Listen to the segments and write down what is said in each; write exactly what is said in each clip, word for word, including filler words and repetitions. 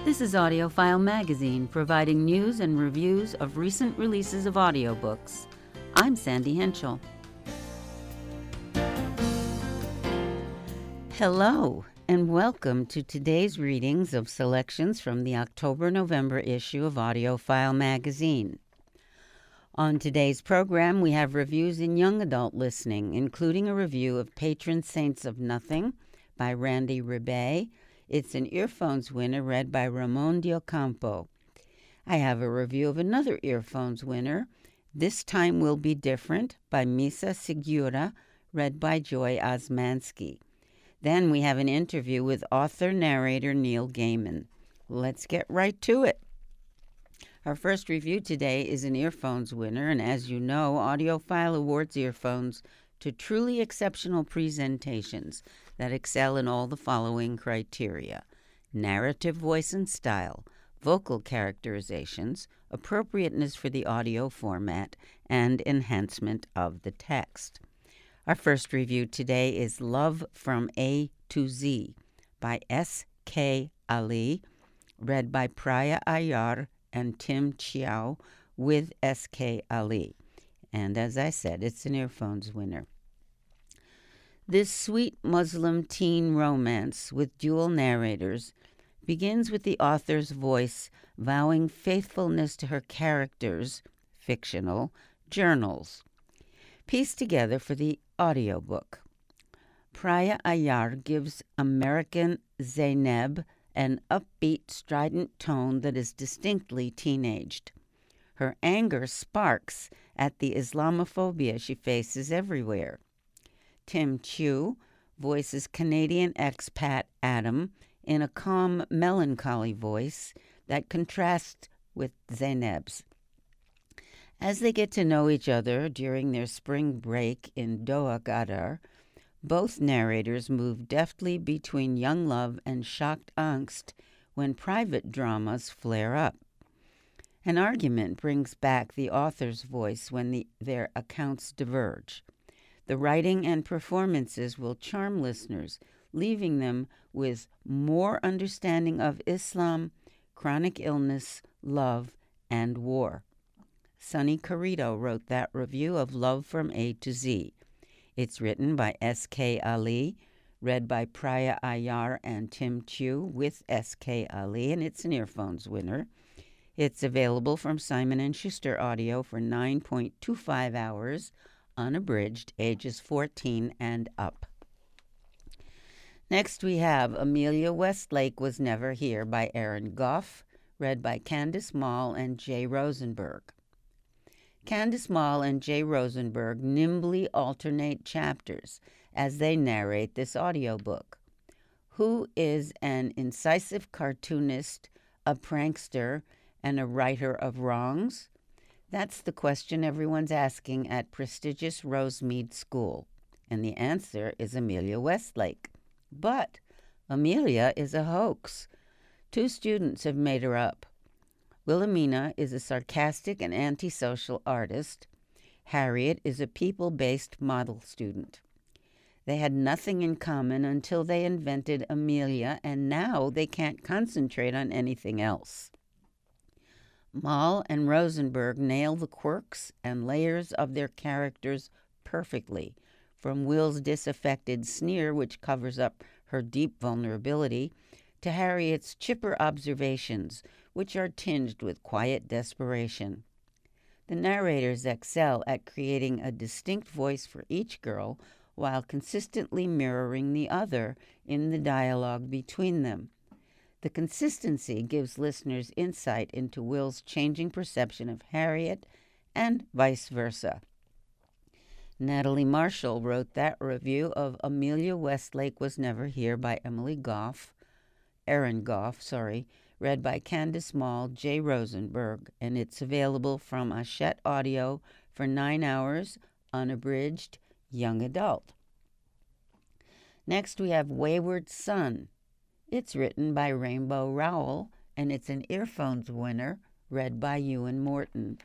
This is AudioFile Magazine, providing news and reviews of recent releases of audiobooks. I'm Sandy Henschel. Hello, and welcome to today's readings of selections from the October-November issue of AudioFile Magazine. On today's program, we have reviews in young adult listening, including a review of Patron Saints of Nothing by Randy Rebay. It's an Earphones winner read by Ramon Diocampo. I have a review of another Earphones winner, This Time Will Be Different by Misa Segura, read by Joy Osmansky. Then we have an interview with author-narrator Neil Gaiman. Let's get right to it. Our first review today is an Earphones winner, and as you know, AudioFile awards earphones to truly exceptional presentations that excel in all the following criteria: narrative voice and style, vocal characterizations, appropriateness for the audio format, and enhancement of the text. Our first review today is Love from A to Z by S K Ali, read by Priya Ayar and Tim Chiao with S K Ali. And as I said, it's an Earphones winner. This sweet Muslim teen romance with dual narrators begins with the author's voice vowing faithfulness to her characters' fictional journals, pieced together for the audiobook. Priya Ayar gives American Zainab an upbeat, strident tone that is distinctly teenaged. Her anger sparks at the Islamophobia she faces everywhere. Tim Chiu voices Canadian expat Adam in a calm, melancholy voice that contrasts with Zainab's. As they get to know each other during their spring break in Doha, Qatar, both narrators move deftly between young love and shocked angst when private dramas flare up. An argument brings back the author's voice when the, their accounts diverge. The writing and performances will charm listeners, leaving them with more understanding of Islam, chronic illness, love, and war. Sonny Carrito wrote that review of Love from A to Z. It's written by S K Ali, read by Priya Ayar and Tim Chiu with S K Ali, and it's an Earphones winner. It's available from Simon and Schuster Audio for nine point two five hours, unabridged, ages fourteen and up. Next we have Amelia Westlake Was Never Here by Erin Goff, read by Candice Mall and Jay Rosenberg. Candice Mall and Jay Rosenberg nimbly alternate chapters as they narrate this audiobook. Who is an incisive cartoonist, a prankster, and a righter of wrongs? That's the question everyone's asking at prestigious Rosemead School, and the answer is Amelia Westlake. But Amelia is a hoax. Two students have made her up. Wilhelmina is a sarcastic and antisocial artist. Harriet is a people-based model student. They had nothing in common until they invented Amelia, and now they can't concentrate on anything else. Mall and Rosenberg nail the quirks and layers of their characters perfectly, from Will's disaffected sneer, which covers up her deep vulnerability, to Harriet's chipper observations, which are tinged with quiet desperation. The narrators excel at creating a distinct voice for each girl while consistently mirroring the other in the dialogue between them. The consistency gives listeners insight into Will's changing perception of Harriet and vice versa. Natalie Marshall wrote that review of Amelia Westlake Was Never Here by Emily Goff, Erin Goff, sorry, read by Candice Mall, Jay Rosenberg, and it's available from Hachette Audio for nine hours, unabridged, young adult. Next we have Wayward Son. It's written by Rainbow Rowell, and it's an Earphones winner, read by Ewan Morton.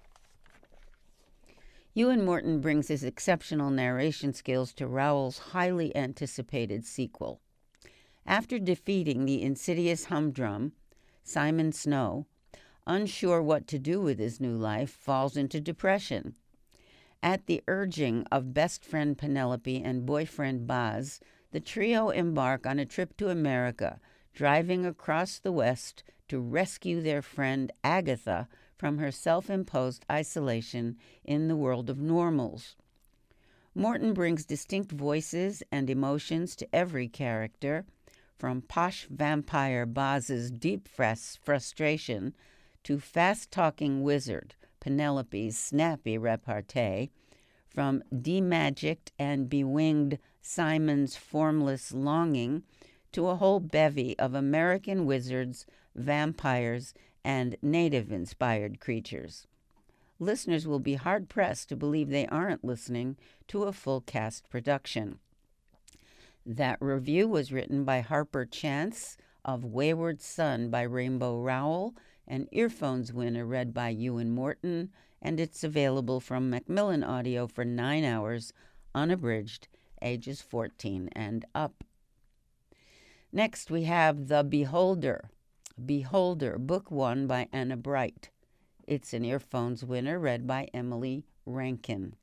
Ewan Morton brings his exceptional narration skills to Rowell's highly anticipated sequel. After defeating the insidious humdrum, Simon Snow, unsure what to do with his new life, falls into depression. At the urging of best friend Penelope and boyfriend Baz, the trio embark on a trip to America, driving across the West to rescue their friend Agatha from her self-imposed isolation in the world of normals. Morton brings distinct voices and emotions to every character, from posh vampire Baz's deep frustration to fast-talking wizard Penelope's snappy repartee, from demagicked and bewinged Simon's formless longing to a whole bevy of American wizards, vampires, and native-inspired creatures. Listeners will be hard-pressed to believe they aren't listening to a full-cast production. That review was written by Harper Chance of Wayward Son by Rainbow Rowell, an Earphones winner read by Ewan Morton, and it's available from Macmillan Audio for nine hours, unabridged, ages fourteen and up. Next, we have The Beholder. Beholder, Book One by Anna Bright. It's an Earphones winner read by Emily Rankin.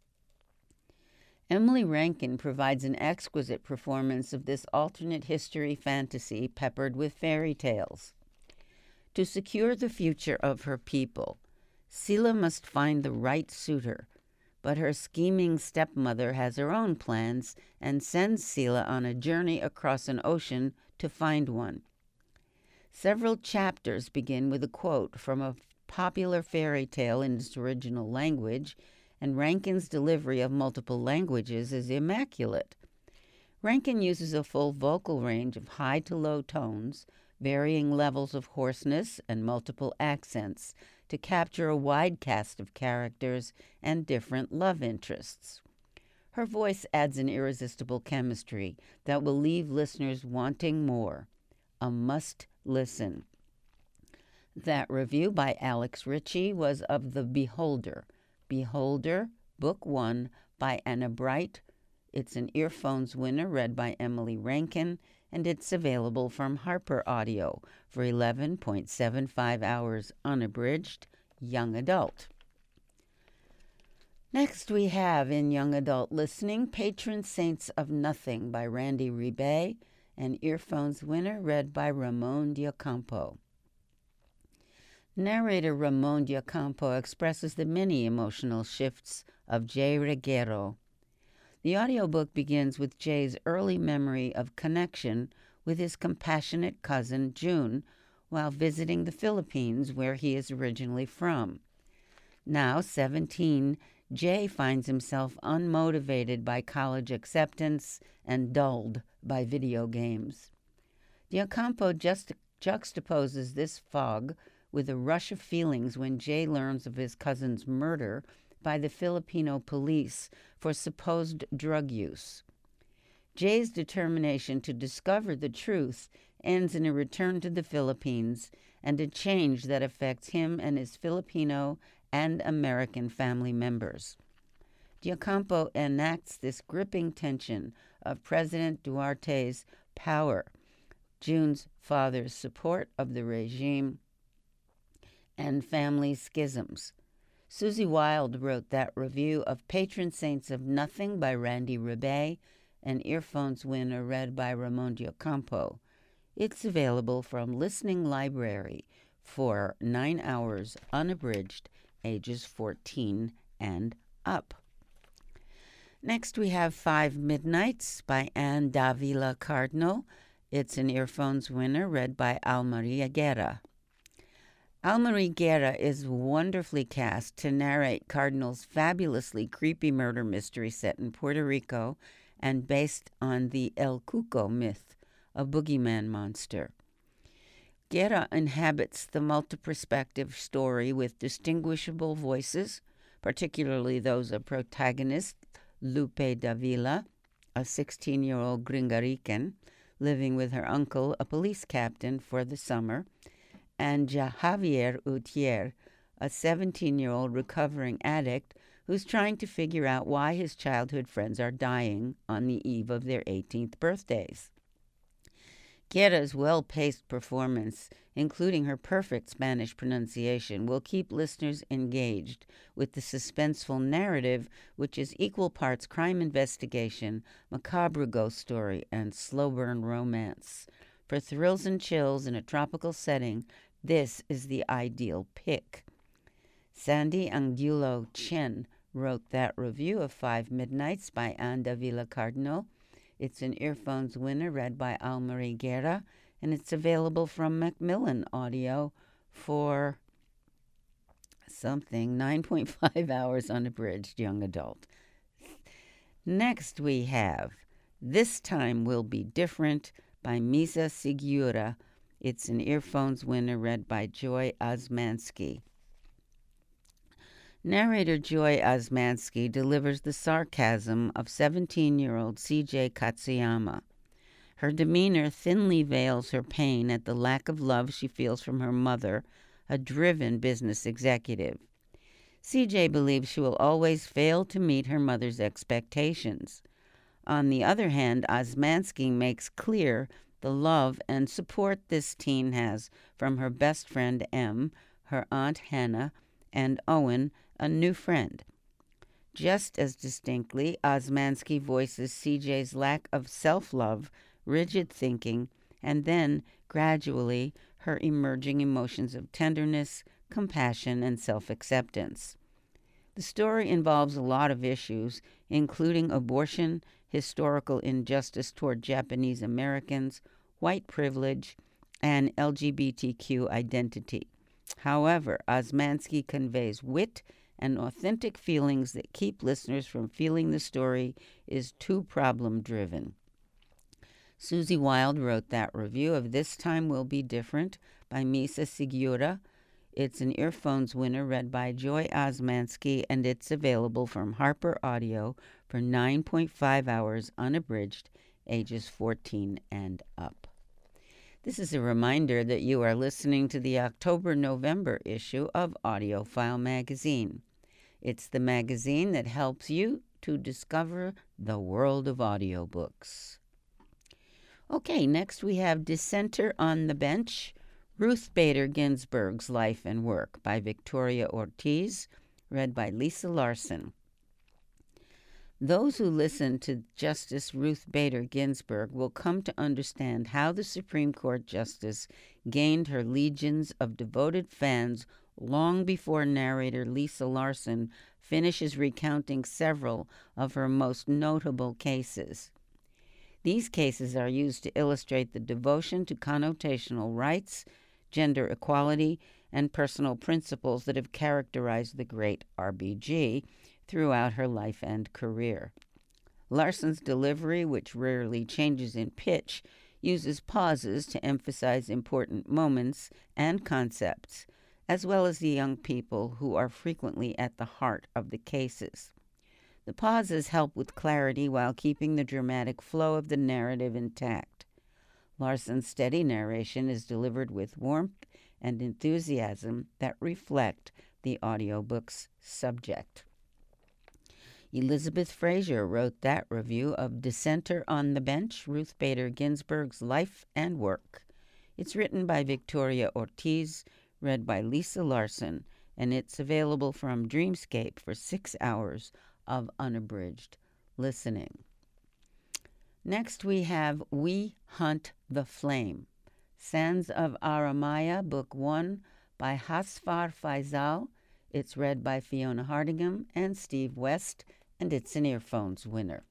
Emily Rankin provides an exquisite performance of this alternate history fantasy peppered with fairy tales. To secure the future of her people, Sela must find the right suitor, but her scheming stepmother has her own plans and sends Sela on a journey across an ocean to find one. Several chapters begin with a quote from a popular fairy tale in its original language, and Rankin's delivery of multiple languages is immaculate. Rankin uses a full vocal range of high to low tones, varying levels of hoarseness, and multiple accents to capture a wide cast of characters and different love interests. Her voice adds an irresistible chemistry that will leave listeners wanting more. A must listen. That review by Alex Ritchie was of The Beholder. Beholder, Book One by Anna Bright. It's an Earphones winner read by Emily Rankin, and it's available from Harper Audio for eleven point seven five hours unabridged, young adult. Next we have in young adult listening, Patron Saints of Nothing by Randy Rebay, an Earphones winner read by Ramon Diocampo. Narrator Ramon Diocampo expresses the many emotional shifts of Jay Reguero. The audiobook begins with Jay's early memory of connection with his compassionate cousin June while visiting the Philippines, where he is originally from. Now seventeen, Jay finds himself unmotivated by college acceptance and dulled by video games. Diocampo just juxtaposes this fog with a rush of feelings when Jay learns of his cousin's murder by the Filipino police for supposed drug use. Jay's determination to discover the truth ends in a return to the Philippines and a change that affects him and his Filipino and American family members. Diocampo enacts this gripping tension of President Duarte's power, June's father's support of the regime, and family schisms. Susie Wild wrote that review of Patron Saints of Nothing by Randy Rebay, an Earphones winner read by Ramon Diocampo. It's available from Listening Library for nine hours unabridged, ages fourteen and up. Next we have Five Midnights by Anne Davila Cardinal. It's an Earphones winner read by Almaria Guerra. Almarie Guerra is wonderfully cast to narrate Cardinal's fabulously creepy murder mystery set in Puerto Rico and based on the El Cuco myth, a boogeyman monster. Guerra inhabits the multi-perspective story with distinguishable voices, particularly those of protagonist Lupe Davila, a sixteen-year-old Gringarican living with her uncle, a police captain, for the summer, and Javier Utier, a seventeen-year-old recovering addict who's trying to figure out why his childhood friends are dying on the eve of their eighteenth birthdays. Guerra's well-paced performance, including her perfect Spanish pronunciation, will keep listeners engaged with the suspenseful narrative, which is equal parts crime investigation, macabre ghost story, and slow-burn romance. For thrills and chills in a tropical setting, this is the ideal pick. Sandy Angulo Chen wrote that review of Five Midnights by Anda Villa Cardinal. It's an Earphones winner read by Almarie Guerra, and it's available from Macmillan Audio for something nine point five hours unabridged young adult. Next we have This Time Will Be Different by Misa Sigura. It's an Earphones winner read by Joy Osmansky. Narrator Joy Osmansky delivers the sarcasm of seventeen-year-old C J Katsuyama. Her demeanor thinly veils her pain at the lack of love she feels from her mother, a driven business executive. C J believes she will always fail to meet her mother's expectations. On the other hand, Osmansky makes clear the love and support this teen has from her best friend M, her aunt Hannah, and Owen, a new friend. Just as distinctly, Osmansky voices C J's lack of self-love, rigid thinking, and then, gradually, her emerging emotions of tenderness, compassion, and self-acceptance. The story involves a lot of issues, including abortion, historical injustice toward Japanese Americans, white privilege, and L G B T Q identity. However, Osmansky conveys wit and authentic feelings that keep listeners from feeling the story is too problem-driven. Susie Wild wrote that review of This Time Will Be Different by Misa Sigura. It's an Earphones winner read by Joy Osmansky, and it's available from Harper Audio for nine point five hours unabridged, ages fourteen and up. This is a reminder that you are listening to the October-November issue of AudioFile Magazine. It's the magazine that helps you to discover the world of audiobooks. Okay, next we have Dissenter on the Bench, Ruth Bader Ginsburg's Life and Work by Victoria Ortiz, read by Lisa Larson. Those who listen to Justice Ruth Bader Ginsburg will come to understand how the Supreme Court Justice gained her legions of devoted fans long before narrator Lisa Larson finishes recounting several of her most notable cases. These cases are used to illustrate the devotion to connotational rights, gender equality, and personal principles that have characterized the great R B G throughout her life and career. Larson's delivery, which rarely changes in pitch, uses pauses to emphasize important moments and concepts, as well as the young people who are frequently at the heart of the cases. The pauses help with clarity while keeping the dramatic flow of the narrative intact. Larson's steady narration is delivered with warmth and enthusiasm that reflect the audiobook's subject. Elizabeth Fraser wrote that review of Dissenter on the Bench, Ruth Bader Ginsburg's Life and Work. It's written by Victoria Ortiz, read by Lisa Larson, and it's available from Dreamscape for six hours of unabridged listening. Next we have We Hunt the Flame, Sands of Aramaya, Book one by Hasfar Faisal. It's read by Fiona Hardingham and Steve West, and it's an Earphones winner.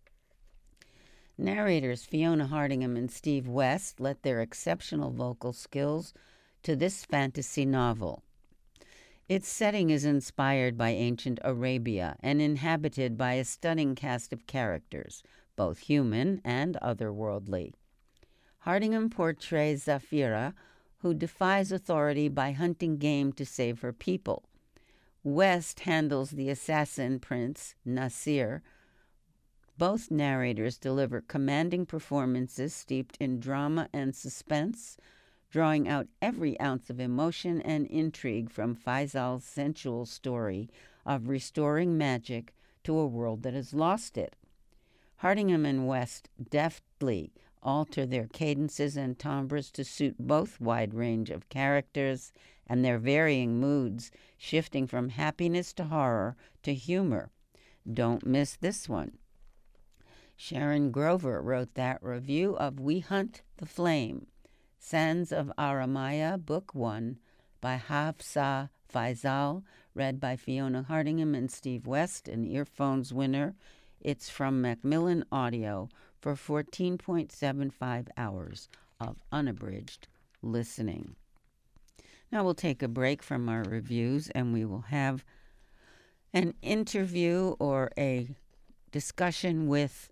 Narrators Fiona Hardingham and Steve West let their exceptional vocal skills to this fantasy novel. Its setting is inspired by ancient Arabia and inhabited by a stunning cast of characters, both human and otherworldly. Hardingham portrays Zafira, who defies authority by hunting game to save her people. West handles the assassin prince, Nasir. Both narrators deliver commanding performances steeped in drama and suspense, drawing out every ounce of emotion and intrigue from Faisal's sensual story of restoring magic to a world that has lost it. Hardingham and West deftly alter their cadences and timbres to suit both wide range of characters and their varying moods, shifting from happiness to horror to humor. Don't miss this one. Sharon Grover wrote that review of We Hunt the Flame, Sands of Aramaya, Book One, by Hafsa Faisal, read by Fiona Hardingham and Steve West, an Earphones winner. It's from Macmillan Audio for fourteen point seven five hours of unabridged listening. Now we'll take a break from our reviews and we will have an interview or a discussion with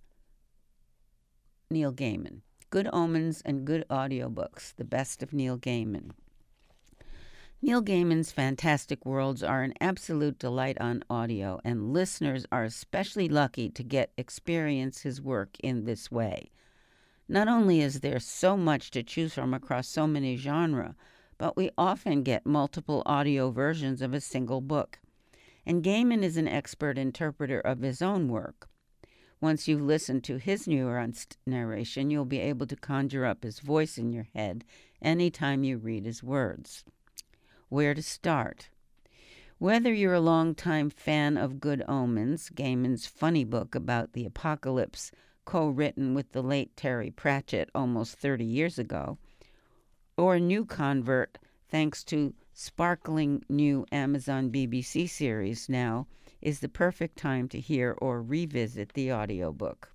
Neil Gaiman. Good Omens and Good Audiobooks, the best of Neil Gaiman. Neil Gaiman's Fantastic Worlds are an absolute delight on audio, and listeners are especially lucky to get experience his work in this way. Not only is there so much to choose from across so many genres, but we often get multiple audio versions of a single book. And Gaiman is an expert interpreter of his own work. Once you've listened to his nuanced narration, you'll be able to conjure up his voice in your head anytime you read his words. Where to start? Whether you're a longtime fan of Good Omens, Gaiman's funny book about the apocalypse, co-written with the late Terry Pratchett almost thirty years ago, or a new convert thanks to sparkling new Amazon B B C series now, is the perfect time to hear or revisit the audiobook.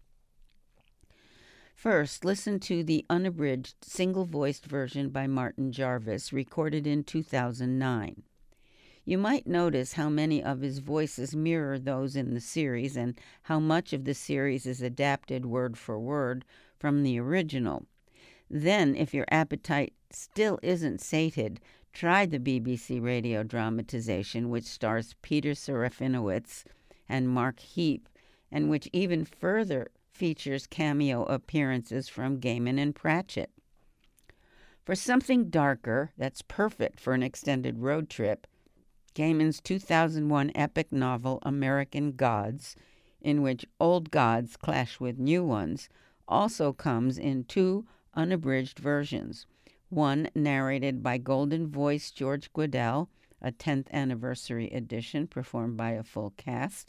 First, listen to the unabridged, single-voiced version by Martin Jarvis, recorded in two thousand nine. You might notice how many of his voices mirror those in the series and how much of the series is adapted word for word from the original. Then, if your appetite still isn't sated, try the B B C radio dramatization, which stars Peter Serafinowicz and Mark Heap, and which even further features cameo appearances from Gaiman and Pratchett. For something darker that's perfect for an extended road trip, Gaiman's two thousand one epic novel American Gods, in which old gods clash with new ones, also comes in two unabridged versions. One narrated by Golden Voice George Guidall, a tenth anniversary edition performed by a full cast.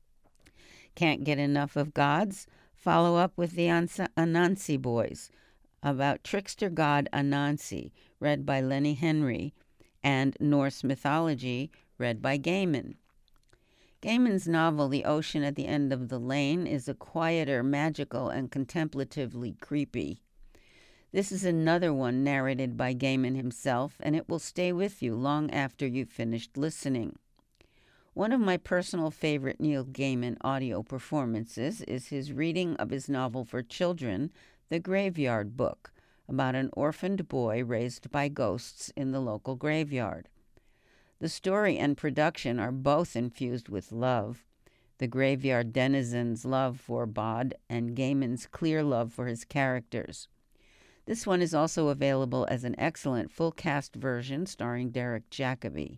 Can't get enough of Gods? Follow up with the Anansi Boys, about trickster god Anansi, read by Lenny Henry, and Norse mythology, read by Gaiman. Gaiman's novel The Ocean at the End of the Lane is a quieter, magical, and contemplatively creepy. This is another one narrated by Gaiman himself, and it will stay with you long after you've finished listening. One of my personal favorite Neil Gaiman audio performances is his reading of his novel for children, The Graveyard Book, about an orphaned boy raised by ghosts in the local graveyard. The story and production are both infused with love, the graveyard denizen's love for Bod and Gaiman's clear love for his characters. This one is also available as an excellent full-cast version starring Derek Jacobi.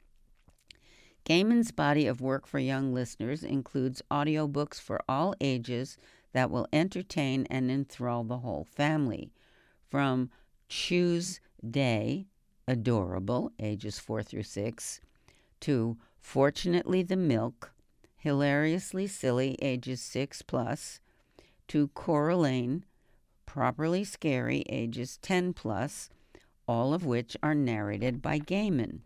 Gaiman's body of work for young listeners includes audiobooks for all ages that will entertain and enthrall the whole family, from Choose Day, adorable, ages four through six, to Fortunately the Milk, hilariously silly, ages six plus, to Coraline, properly scary, ages ten plus, all of which are narrated by Gaiman.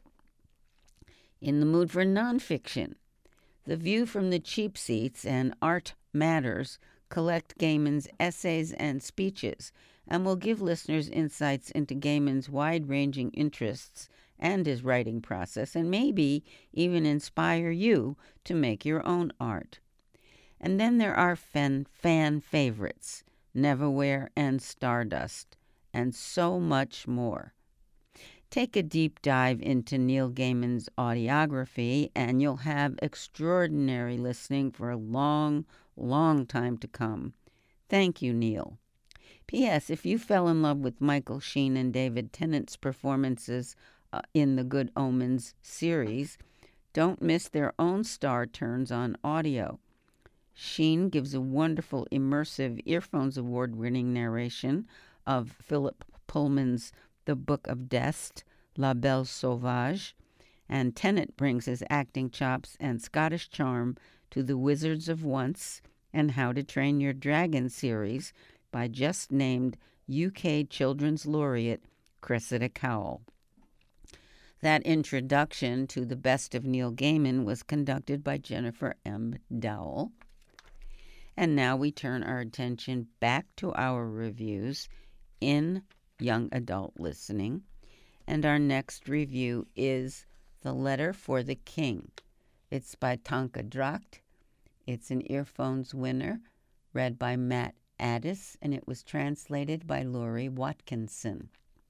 In the mood for nonfiction, The View from the Cheap Seats and Art Matters collect Gaiman's essays and speeches and will give listeners insights into Gaiman's wide-ranging interests and his writing process, and maybe even inspire you to make your own art. And then there are fan, fan favorites, Neverwhere and Stardust, and so much more. Take a deep dive into Neil Gaiman's audiography, and you'll have extraordinary listening for a long, long time to come. Thank you, Neil. P S. If you fell in love with Michael Sheen and David Tennant's performances uh, in the Good Omens series, don't miss their own star turns on audio. Sheen gives a wonderful, immersive, Earphones Award-winning narration of Philip Pullman's The Book of Death, La Belle Sauvage, and Tennant brings his acting chops and Scottish charm to The Wizards of Once and How to Train Your Dragon series by just-named U K Children's Laureate Cressida Cowell. That introduction to the best of Neil Gaiman was conducted by Jennifer M. Dowell. And now we turn our attention back to our reviews in young adult listening. And our next review is The Letter for the King. It's by Tonka Dracht. It's an Earphones winner, read by Matt Addis, and it was translated by Laurie Watkinson.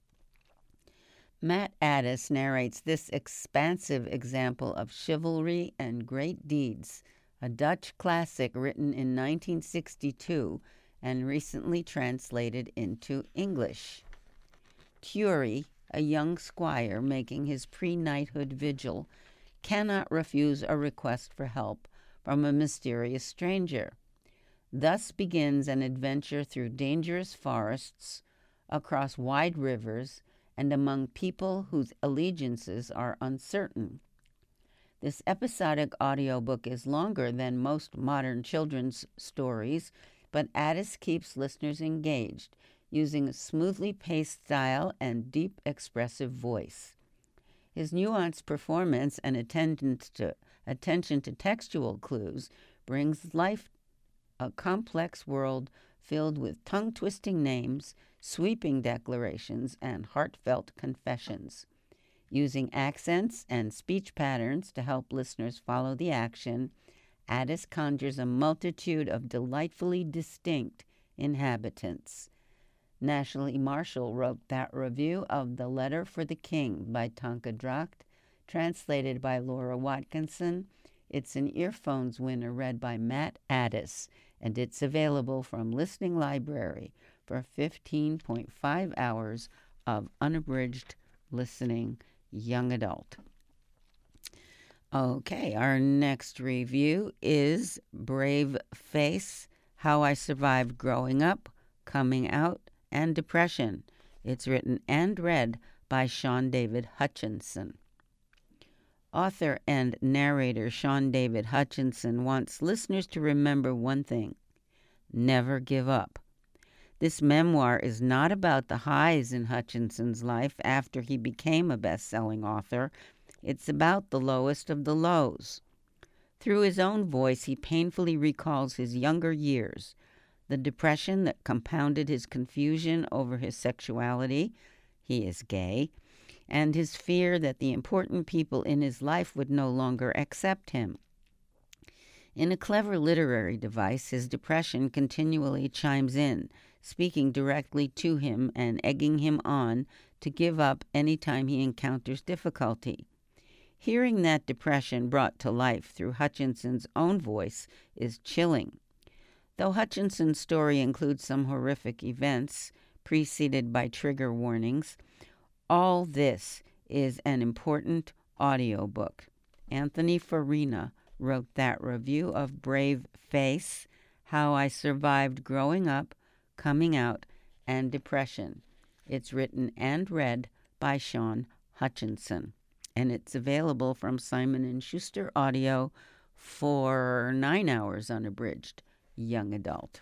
Matt Addis narrates this expansive example of chivalry and great deeds, a Dutch classic written in nineteen sixty-two and recently translated into English. Curie, a young squire making his pre-knighthood vigil, cannot refuse a request for help from a mysterious stranger. Thus begins an adventure through dangerous forests, across wide rivers, and among people whose allegiances are uncertain. This episodic audiobook is longer than most modern children's stories, but Addis keeps listeners engaged, using a smoothly paced style and deep expressive voice. His nuanced performance and attention to, attention to textual clues brings life a complex world filled with tongue-twisting names, sweeping declarations, and heartfelt confessions. Using accents and speech patterns to help listeners follow the action, Addis conjures a multitude of delightfully distinct inhabitants. Natalie Marshall wrote that review of The Letter for the King by Tonka Dracht, translated by Laura Watkinson. It's an Earphones winner read by Matt Addis, and it's available from Listening Library for fifteen point five hours of unabridged listening young adult. Okay, our next review is Brave Face, How I Survived Growing Up, Coming Out, and Depression. It's written and read by Sean David Hutchinson. Author and narrator Sean David Hutchinson wants listeners to remember one thing: never give up. This memoir is not about the highs in Hutchinson's life after he became a best-selling author. It's about the lowest of the lows. Through his own voice, he painfully recalls his younger years, the depression that compounded his confusion over his sexuality — he is gay — and his fear that the important people in his life would no longer accept him. In a clever literary device, his depression continually chimes in, speaking directly to him and egging him on to give up any time he encounters difficulty. Hearing that depression brought to life through Hutchinson's own voice is chilling. Though Hutchinson's story includes some horrific events, preceded by trigger warnings, all this is an important audiobook. Anthony Farina wrote that review of Brave Face, How I Survived Growing Up, Coming Out, and Depression. It's written and read by Sean Hutchinson, and it's available from Simon and Schuster Audio for nine hours unabridged, young adult.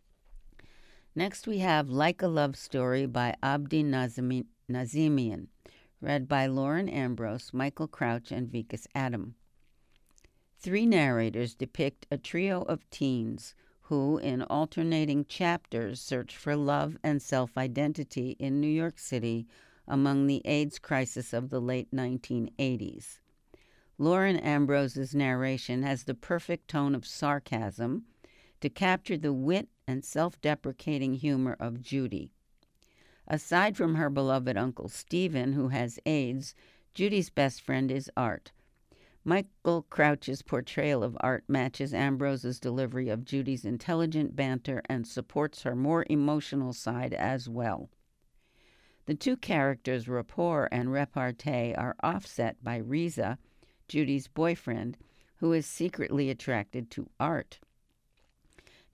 Next we have Like a Love Story by Abdi Nazimi, Nazemian, read by Lauren Ambrose, Michael Crouch, and Vikas Adam. Three narrators depict a trio of teens who, in alternating chapters, search for love and self-identity in New York City among the AIDS crisis of the late nineteen eighties. Lauren Ambrose's narration has the perfect tone of sarcasm to capture the wit and self-deprecating humor of Judy. Aside from her beloved Uncle Stephen, who has AIDS, Judy's best friend is Art. Michael Crouch's portrayal of Art matches Ambrose's delivery of Judy's intelligent banter and supports her more emotional side as well. The two characters' rapport and repartee are offset by Reza, Judy's boyfriend, who is secretly attracted to Art.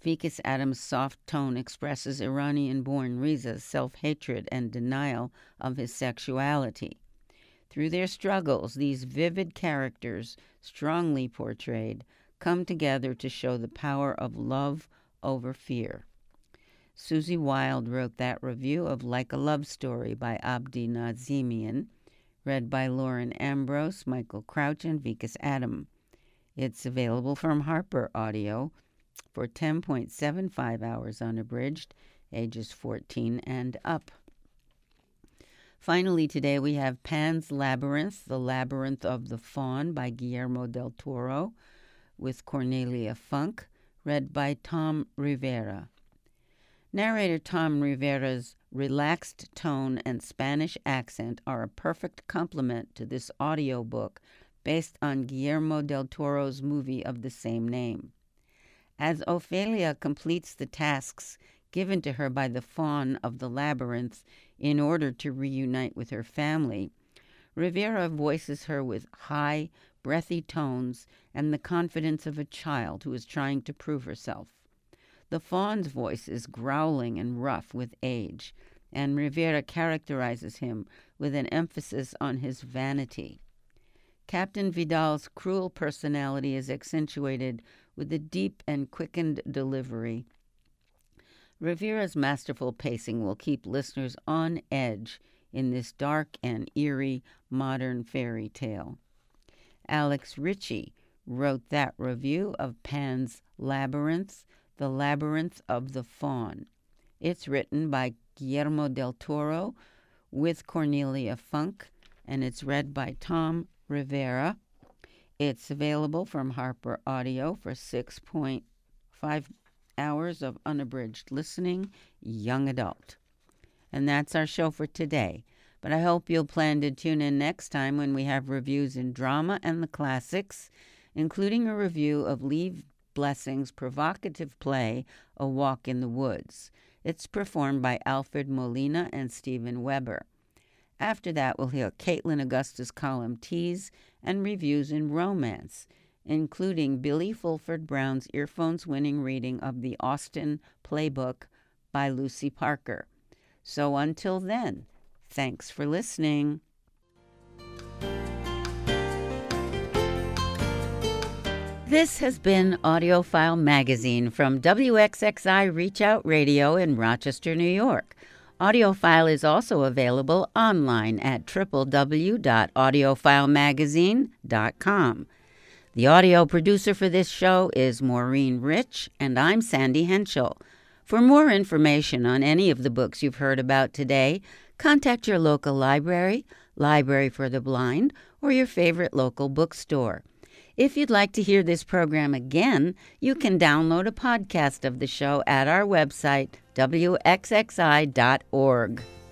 Vikas Adams' soft tone expresses Iranian-born Reza's self-hatred and denial of his sexuality. Through their struggles, these vivid characters, strongly portrayed, come together to show the power of love over fear. Susie Wild wrote that review of Like a Love Story by Abdi Nazemian, read by Lauren Ambrose, Michael Crouch, and Vikas Adam. It's available from Harper Audio for ten point seven five hours unabridged, ages fourteen and up. Finally, today we have Pan's Labyrinth, The Labyrinth of the Faun by Guillermo del Toro, with Cornelia Funk, read by Tom Rivera. Narrator Tom Rivera's relaxed tone and Spanish accent are a perfect complement to this audiobook based on Guillermo del Toro's movie of the same name. As Ophelia completes the tasks given to her by the faun of the labyrinth in order to reunite with her family, Rivera voices her with high, breathy tones and the confidence of a child who is trying to prove herself. The faun's voice is growling and rough with age, and Rivera characterizes him with an emphasis on his vanity. Captain Vidal's cruel personality is accentuated with a deep and quickened delivery. Rivera's masterful pacing will keep listeners on edge in this dark and eerie modern fairy tale. Alex Ritchie wrote that review of Pan's Labyrinth, The Labyrinth of the Faun. It's written by Guillermo del Toro with Cornelia Funk, and it's read by Tom Rivera. It's available from Harper Audio for six point five hours of unabridged listening, young adult. And that's our show for today. But I hope you'll plan to tune in next time when we have reviews in drama and the classics, including a review of Lee Blessing's provocative play, A Walk in the Woods. It's performed by Alfred Molina and Stephen Weber. After that, we'll hear Caitlin Augusta's column Tease and reviews in romance, including Billy Fulford Brown's earphones-winning reading of the Austen Playbook by Lucy Parker. So until then, thanks for listening. This has been AudioFile Magazine from W X X I Reach Out Radio in Rochester, New York. AudioFile is also available online at w w w dot audiophile magazine dot com. The audio producer for this show is Maureen Rich, and I'm Sandy Henschel. For more information on any of the books you've heard about today, contact your local library, Library for the Blind, or your favorite local bookstore. If you'd like to hear this program again, you can download a podcast of the show at our website, w x x i dot org.